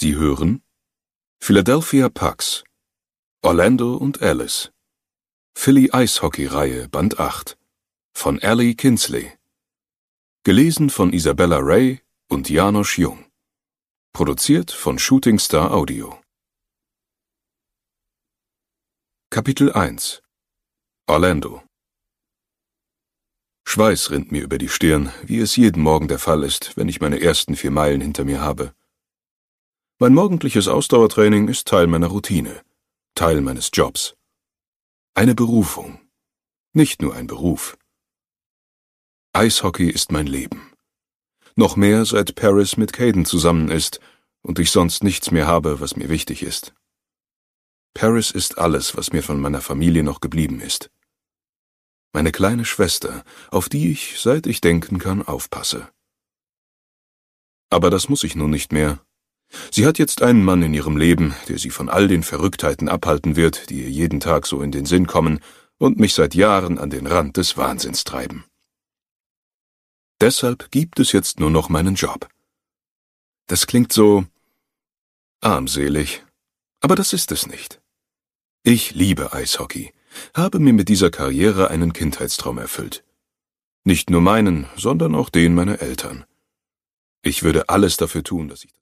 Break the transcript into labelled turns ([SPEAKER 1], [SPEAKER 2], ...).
[SPEAKER 1] Sie hören Philadelphia Pucks, Orlando und Alice, Philly Eishockey-Reihe Band 8 von Ellie Kinsley, gelesen von Isabella Ray und Janosch Jung, produziert von Shooting Star Audio. Kapitel 1 Orlando. Schweiß rinnt mir über die Stirn, wie es jeden Morgen der Fall ist, wenn ich meine ersten 4 Meilen hinter mir habe. Mein morgendliches Ausdauertraining ist Teil meiner Routine, Teil meines Jobs. Eine Berufung, nicht nur ein Beruf. Eishockey ist mein Leben. Noch mehr, seit Paris mit Caden zusammen ist und ich sonst nichts mehr habe, was mir wichtig ist. Paris ist alles, was mir von meiner Familie noch geblieben ist. Meine kleine Schwester, auf die ich, seit ich denken kann, aufpasse. Aber das muss ich nun nicht mehr. Sie hat jetzt einen Mann in ihrem Leben, der sie von all den Verrücktheiten abhalten wird, die ihr jeden Tag so in den Sinn kommen und mich seit Jahren an den Rand des Wahnsinns treiben. Deshalb gibt es jetzt nur noch meinen Job. Das klingt so armselig, aber das ist es nicht. Ich liebe Eishockey, habe mir mit dieser Karriere einen Kindheitstraum erfüllt. Nicht nur meinen, sondern auch den meiner Eltern. Ich würde alles dafür tun, dass ich